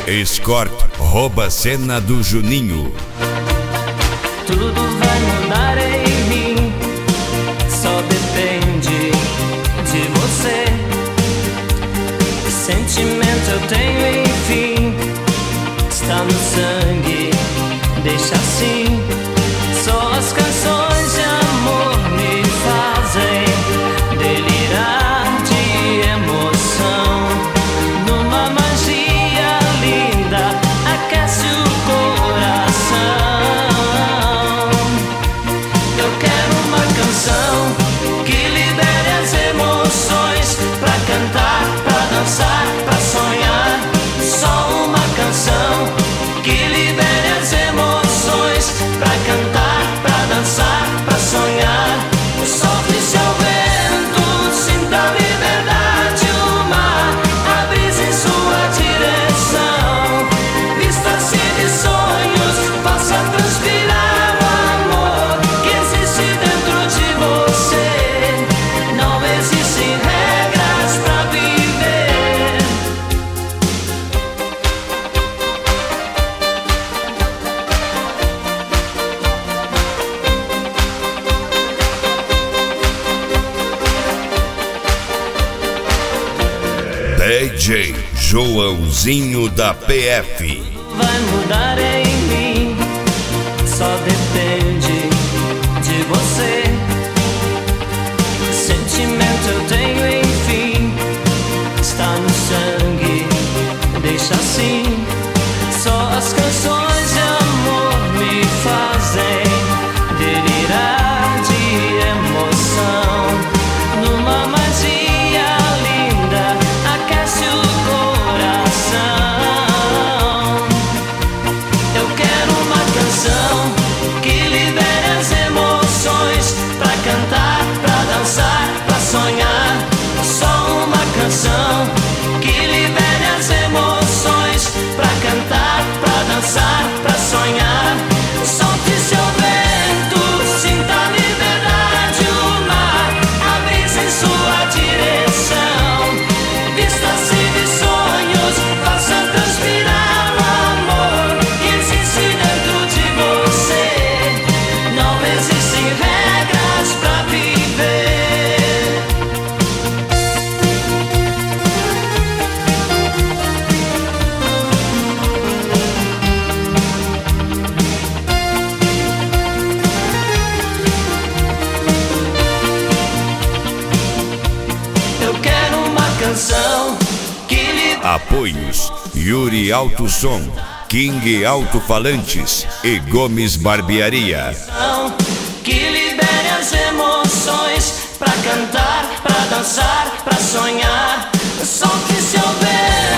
Escort, rouba cena do Juninho. Tudo vai mudar em mim, só depende de você. Sentimento eu tenho, enfim, está no sangue, deixa assim. Só as canções de amor me fazem delirar de emoção. Numa magia linda, aquece o coração. Eu quero uma canção que libere as emoções, pra cantar, pra dançar, pra sonhar. Só uma canção que libere as emoções, pra cantar, pra dançar, pra sonhar. Sopre seu vento, sinta a liberdade, o mar, a brisa em sua direção. Vista-se de sonhos, faça transpirar o amor que existe dentro de você. Não existem regras pra viver. DJ Joãozinho da PF. Vai mudar em mim, só depende de você. Sentimento eu tenho, enfim, está no sangue, deixa assim. Só as canções de amor me fazem delirar de emoção. Numa magia linda, aquece o coração. Eu quero uma canção que libere as emoções, pra cantar, pra dançar, pra sonhar. Só uma canção que libere as emoções, pra cantar, pra dançar, pra sonhar. Solte seu vento, sinta a liberdade, o mar, a brisa em sua direção. Vista-se de sonhos, faça transpirar o amor que existe dentro de você. Não existem regras pra viver. Eu quero uma canção que libere Apoios: Yuri Alto Som, King Alto-Falantes e Gomes Barbearia. que libere as emoções, pra cantar, pra dançar, pra sonhar. Solte seu vento.